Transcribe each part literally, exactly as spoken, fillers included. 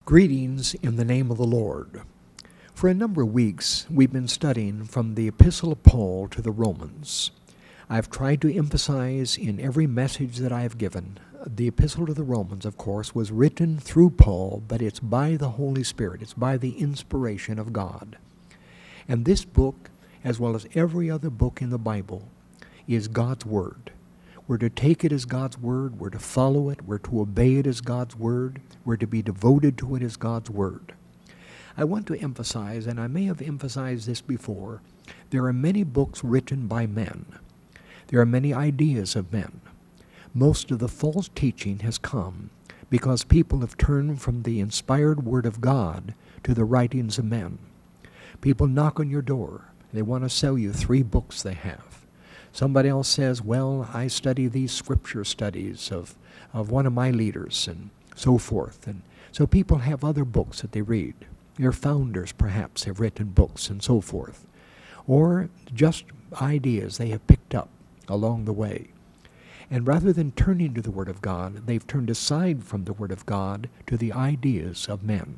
Greetings in the name of the Lord. For a number of weeks, we've been studying from the Epistle of Paul to the Romans. I've tried to emphasize in every message that I have given, the Epistle to the Romans, of course, was written through Paul, but it's by the Holy Spirit. It's by the inspiration of God. And this book, as well as every other book in the Bible, is God's Word. We're to take it as God's Word. We're to follow it. We're to obey it as God's Word. We're to be devoted to it as God's Word. I want to emphasize, and I may have emphasized this before, there are many books written by men. There are many ideas of men. Most of the false teaching has come because people have turned from the inspired Word of God to the writings of men. People knock on your door. They want to sell you three books they have. Somebody else says, well, I study these scripture studies of, of one of my leaders and so forth. And so people have other books that they read. Their founders, perhaps, have written books and so forth. Or just ideas they have picked up along the way. And rather than turning to the Word of God, they've turned aside from the Word of God to the ideas of men.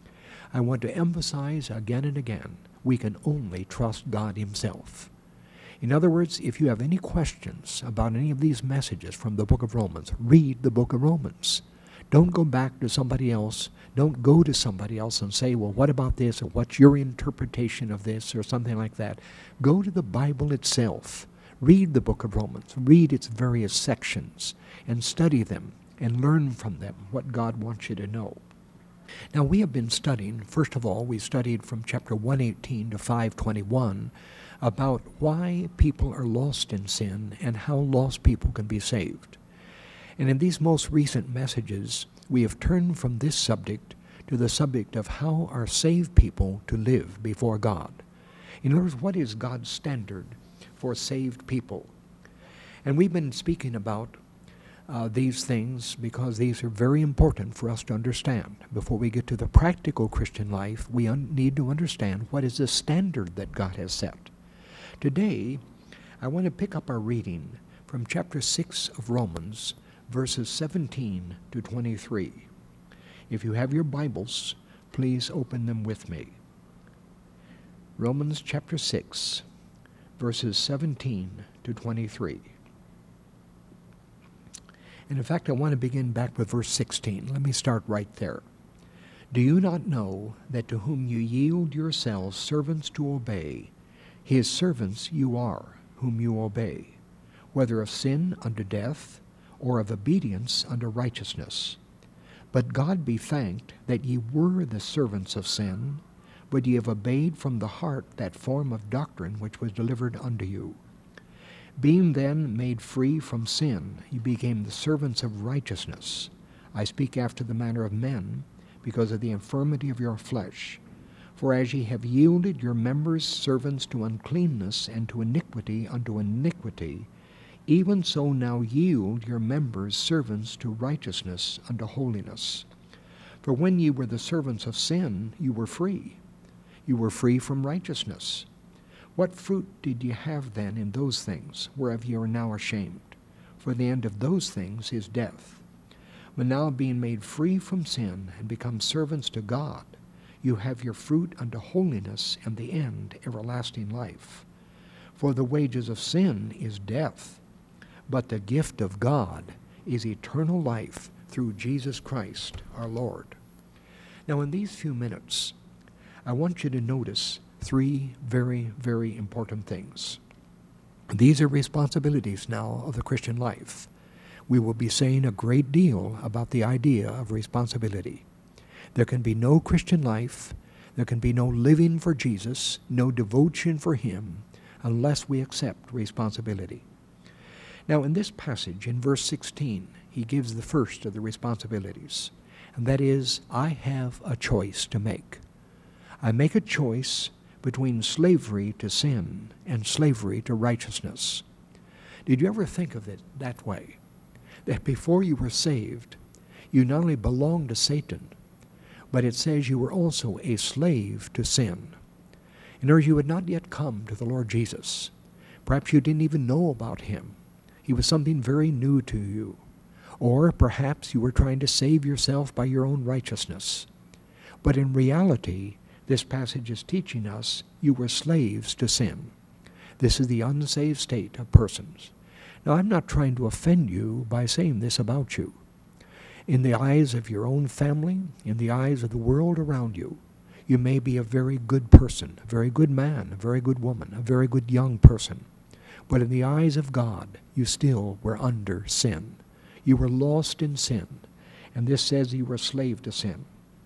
I want to emphasize again and again, we can only trust God Himself. In other words, if you have any questions about any of these messages from the book of Romans, read the book of Romans. Don't go back to somebody else. Don't go to somebody else and say, well, what about this? Or what's your interpretation of this? Or something like that. Go to the Bible itself. Read the book of Romans. Read its various sections and study them and learn from them what God wants you to know. Now, we have been studying, first of all, we studied from chapter one eighteen to five twenty-one about why people are lost in sin and how lost people can be saved. And in these most recent messages, we have turned from this subject to the subject of how are saved people to live before God. In other words, what is God's standard for saved people? And we've been speaking about uh, these things because these are very important for us to understand. Before we get to the practical Christian life, we un- need to understand what is the standard that God has set. Today, I want to pick up our reading from chapter six of Romans, verses seventeen to twenty-three. If you have your Bibles, please open them with me. Romans chapter six, verses seventeen to twenty-three. And in fact, I want to begin back with verse sixteen. Let me start right there. Do you not know that to whom you yield yourselves servants to obey, His servants you are, whom you obey, whether of sin unto death, or of obedience unto righteousness? But God be thanked that ye were the servants of sin, but ye have obeyed from the heart that form of doctrine which was delivered unto you. Being then made free from sin, ye became the servants of righteousness. I speak after the manner of men, because of the infirmity of your flesh. For as ye have yielded your members servants to uncleanness and to iniquity unto iniquity, even so now yield your members servants to righteousness unto holiness. For when ye were the servants of sin, you were free. You were free from righteousness. What fruit did ye have then in those things, whereof ye are now ashamed? For the end of those things is death. But now being made free from sin and become servants to God, you have your fruit unto holiness, and the end everlasting life. For the wages of sin is death, but the gift of God is eternal life through Jesus Christ our Lord. Now in these few minutes, I want you to notice three very, very important things. These are responsibilities now of the Christian life. We will be saying a great deal about the idea of responsibility. There can be no Christian life, there can be no living for Jesus, no devotion for Him, unless we accept responsibility. Now in this passage, in verse sixteen, he gives the first of the responsibilities, and that is, I have a choice to make. I make a choice between slavery to sin and slavery to righteousness. Did you ever think of it that way? That before you were saved, you not only belonged to Satan, but it says you were also a slave to sin. In other words, you had not yet come to the Lord Jesus. Perhaps you didn't even know about Him. He was something very new to you. Or perhaps you were trying to save yourself by your own righteousness. But in reality, this passage is teaching us you were slaves to sin. This is the unsaved state of persons. Now, I'm not trying to offend you by saying this about you. In the eyes of your own family, in the eyes of the world around you, you may be a very good person, a very good man, a very good woman, a very good young person. But in the eyes of God, you still were under sin. You were lost in sin. And this says you were a slave to sin.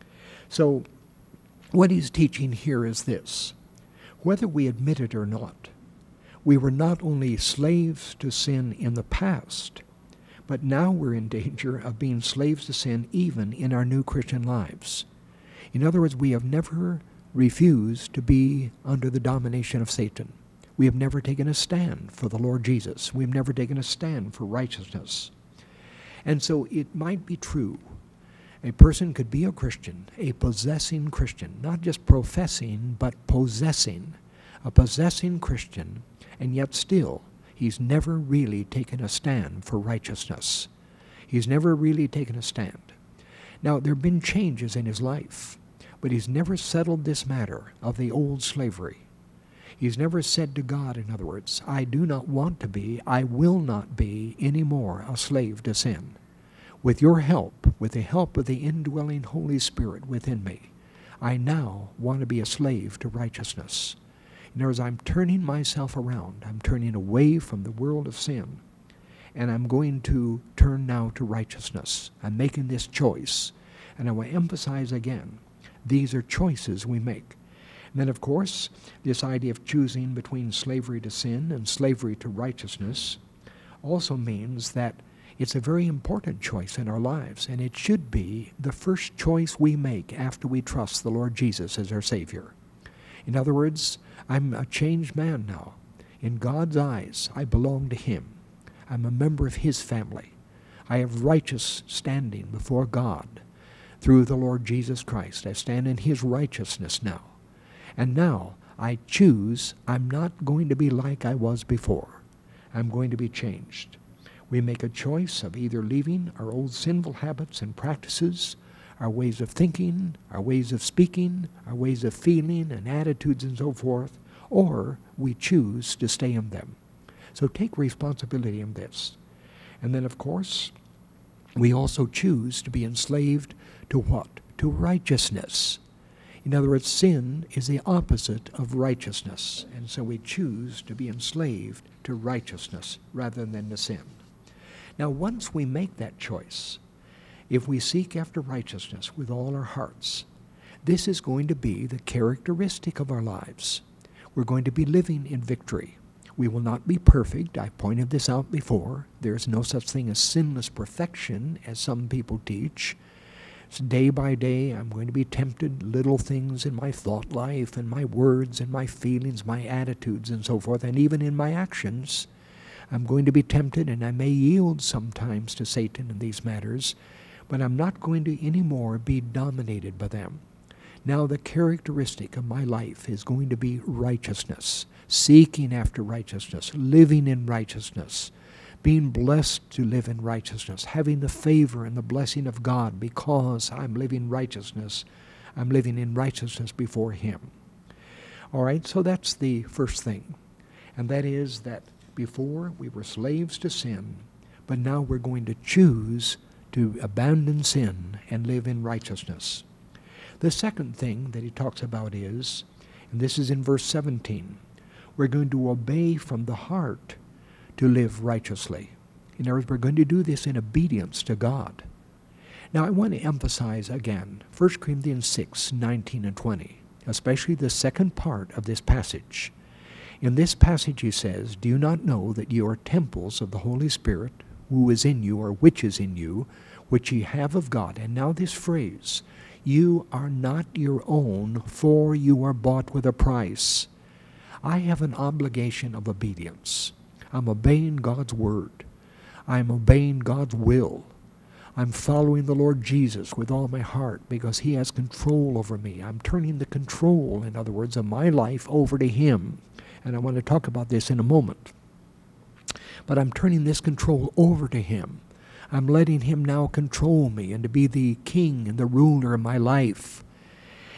So, what he's teaching here is this. Whether we admit it or not, we were not only slaves to sin in the past, but now we're in danger of being slaves to sin even in our new Christian lives. In other words, we have never refused to be under the domination of Satan. We have never taken a stand for the Lord Jesus. We have never taken a stand for righteousness. And so it might be true. A person could be a Christian, a possessing Christian, not just professing, but possessing. A possessing Christian, and yet still, he's never really taken a stand for righteousness. He's never really taken a stand. Now, there have been changes in his life, but he's never settled this matter of the old slavery. He's never said to God, in other words, I do not want to be, I will not be anymore a slave to sin. With your help, with the help of the indwelling Holy Spirit within me, I now want to be a slave to righteousness. In other words, I'm turning myself around. I'm turning away from the world of sin, and I'm going to turn now to righteousness. I'm making this choice. And I want to emphasize again, these are choices we make. And then, of course, this idea of choosing between slavery to sin and slavery to righteousness also means that it's a very important choice in our lives, and it should be the first choice we make after we trust the Lord Jesus as our Savior. In other words, I'm a changed man now. In God's eyes, I belong to Him. I'm a member of His family. I have righteous standing before God through the Lord Jesus Christ. I stand in His righteousness now. And now I choose, I'm not going to be like I was before. I'm going to be changed. We make a choice of either leaving our old sinful habits and practices, our ways of thinking, our ways of speaking, our ways of feeling and attitudes and so forth, or we choose to stay in them. So take responsibility in this. And then, of course, we also choose to be enslaved to what? To righteousness. In other words, sin is the opposite of righteousness, and so we choose to be enslaved to righteousness rather than to sin. Now, once we make that choice, if we seek after righteousness with all our hearts, this is going to be the characteristic of our lives. We're going to be living in victory. We will not be perfect. I pointed this out before. There is no such thing as sinless perfection, as some people teach. So day by day, I'm going to be tempted, little things in my thought life and my words and my feelings, my attitudes and so forth, and even in my actions. I'm going to be tempted, and I may yield sometimes to Satan in these matters, but I'm not going to anymore be dominated by them. Now the characteristic of my life is going to be righteousness, seeking after righteousness, living in righteousness, being blessed to live in righteousness, having the favor and the blessing of God because I'm living righteousness. I'm living in righteousness before Him. All right, so that's the first thing, and that is that before we were slaves to sin, but now we're going to choose to abandon sin and live in righteousness. The second thing that he talks about is, and this is in verse seventeen, we're going to obey from the heart to live righteously. In other words, we're going to do this in obedience to God. Now I want to emphasize again, First Corinthians six, nineteen and twenty, especially the second part of this passage. In this passage he says, do you not know that you are temples of the Holy Spirit, who is in you, or which is in you, which ye have of God? And now this phrase, you are not your own, for you are bought with a price. I have an obligation of obedience. I'm obeying God's word. I'm obeying God's will. I'm following the Lord Jesus with all my heart because He has control over me. I'm turning the control, in other words, of my life over to Him. And I want to talk about this in a moment. But I'm turning this control over to Him. I'm letting Him now control me and to be the king and the ruler of my life.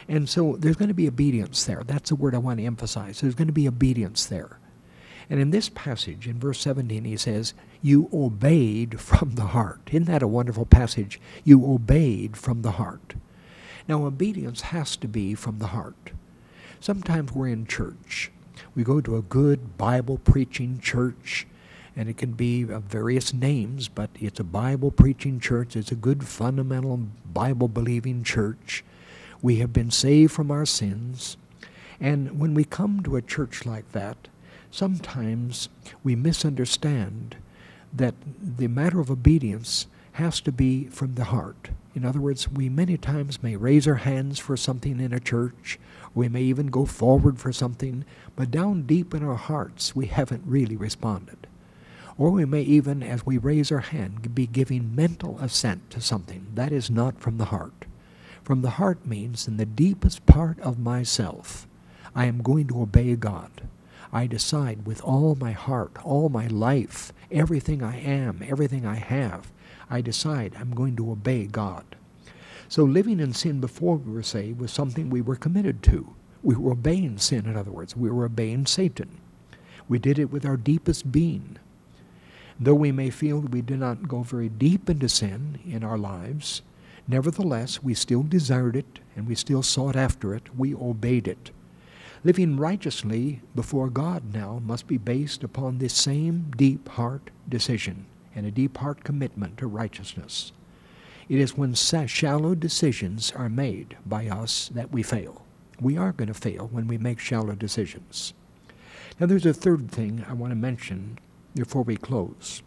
And so there's going to be obedience there. That's the word I want to emphasize. There's going to be obedience there. And in this passage, in verse seventeen, he says, you obeyed from the heart. Isn't that a wonderful passage? You obeyed from the heart. Now, obedience has to be from the heart. Sometimes we're in church. We go to a good Bible-preaching church, and it can be of various names, but it's a Bible-preaching church. It's a good, fundamental, Bible-believing church. We have been saved from our sins. And when we come to a church like that, sometimes we misunderstand that the matter of obedience has to be from the heart. In other words, we many times may raise our hands for something in a church. We may even go forward for something, but down deep in our hearts, we haven't really responded. Or we may even, as we raise our hand, be giving mental assent to something. That is not from the heart. From the heart means, in the deepest part of myself, I am going to obey God. I decide with all my heart, all my life, everything I am, everything I have, I decide I'm going to obey God. So living in sin before we were saved was something we were committed to. We were obeying sin, in other words. We were obeying Satan. We did it with our deepest being. Though we may feel that we did not go very deep into sin in our lives, nevertheless, we still desired it and we still sought after it. We obeyed it. Living righteously before God now must be based upon this same deep heart decision and a deep heart commitment to righteousness. It is when shallow decisions are made by us that we fail. We are going to fail when we make shallow decisions. Now there's a third thing I want to mention before we close.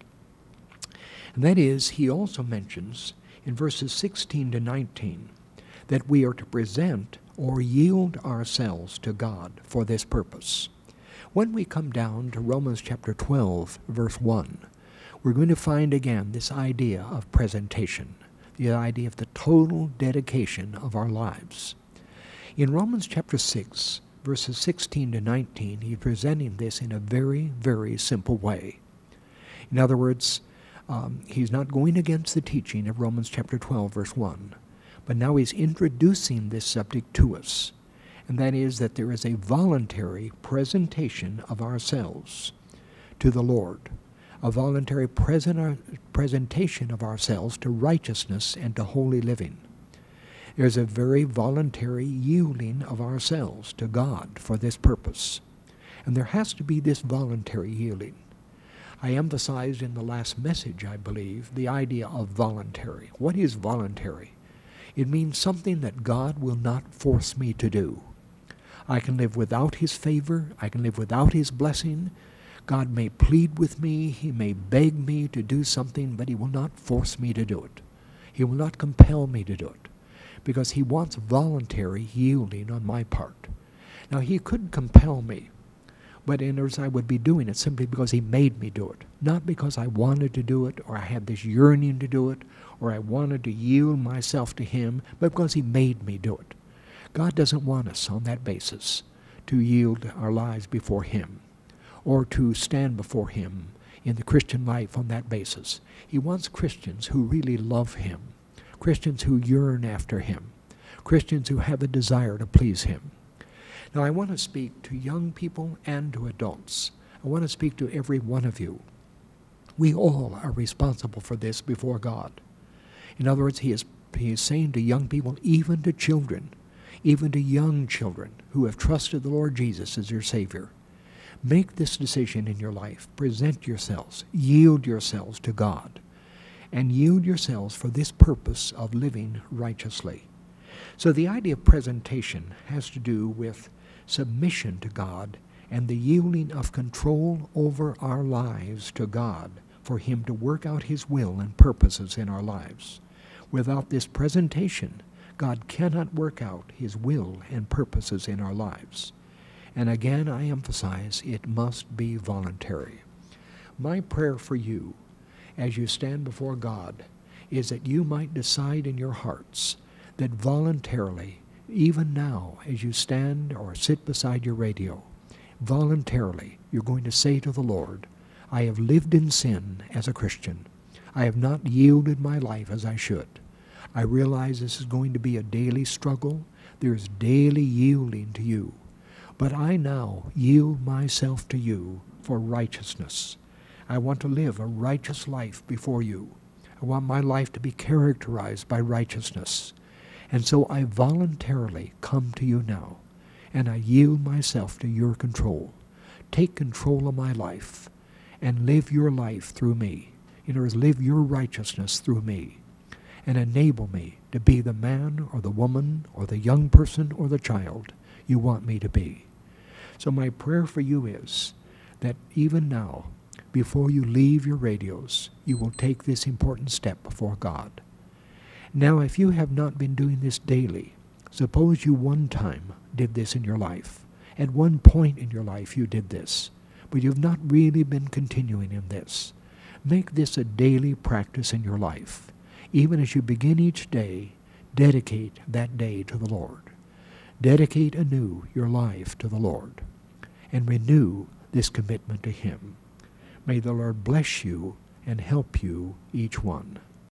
And that is, he also mentions in verses sixteen to nineteen that we are to present or yield ourselves to God for this purpose. When we come down to Romans chapter twelve, verse one, we're going to find again this idea of presentation, the idea of the total dedication of our lives. In Romans chapter six, verses sixteen to nineteen, he's presenting this in a very, very simple way. In other words, um, he's not going against the teaching of Romans chapter twelve, verse one, but now he's introducing this subject to us, and that is that there is a voluntary presentation of ourselves to the Lord, a voluntary present, presentation of ourselves to righteousness and to holy living. There's a very voluntary yielding of ourselves to God for this purpose. And there has to be this voluntary yielding. I emphasized in the last message, I believe, the idea of voluntary. What is voluntary? It means something that God will not force me to do. I can live without His favor. I can live without His blessing. God may plead with me. He may beg me to do something, but He will not force me to do it. He will not compel me to do it, because He wants voluntary yielding on my part. Now, He could compel me, but in other words, I would be doing it simply because He made me do it, not because I wanted to do it, or I had this yearning to do it, or I wanted to yield myself to Him, but because He made me do it. God doesn't want us on that basis to yield our lives before Him, or to stand before Him in the Christian life on that basis. He wants Christians who really love Him, Christians who yearn after Him, Christians who have a desire to please Him. Now, I want to speak to young people and to adults. I want to speak to every one of you. We all are responsible for this before God. In other words, He is, he is saying to young people, even to children, even to young children who have trusted the Lord Jesus as their Savior, make this decision in your life. Present yourselves, yield yourselves to God, and yield yourselves for this purpose of living righteously. So the idea of presentation has to do with submission to God and the yielding of control over our lives to God for Him to work out His will and purposes in our lives. Without this presentation, God cannot work out His will and purposes in our lives. And again, I emphasize, it must be voluntary. My prayer for you as you stand before God is that you might decide in your hearts that voluntarily, even now as you stand or sit beside your radio, voluntarily you're going to say to the Lord, I have lived in sin as a Christian. I have not yielded my life as I should. I realize this is going to be a daily struggle, There's daily yielding to you. But I now yield myself to you for righteousness. I want to live a righteous life before you. I want my life to be characterized by righteousness. And so I voluntarily come to you now, and I yield myself to your control. Take control of my life, and live your life through me. In other words, live your righteousness through me, and enable me to be the man or the woman or the young person or the child you want me to be. So my prayer for you is that even now, before you leave your radios, you will take this important step before God. Now, if you have not been doing this daily, suppose you one time did this in your life. At one point in your life you did this, but you've not really been continuing in this. Make this a daily practice in your life. Even as you begin each day, dedicate that day to the Lord. Dedicate anew your life to the Lord, and renew this commitment to Him. May the Lord bless you and help you, each one.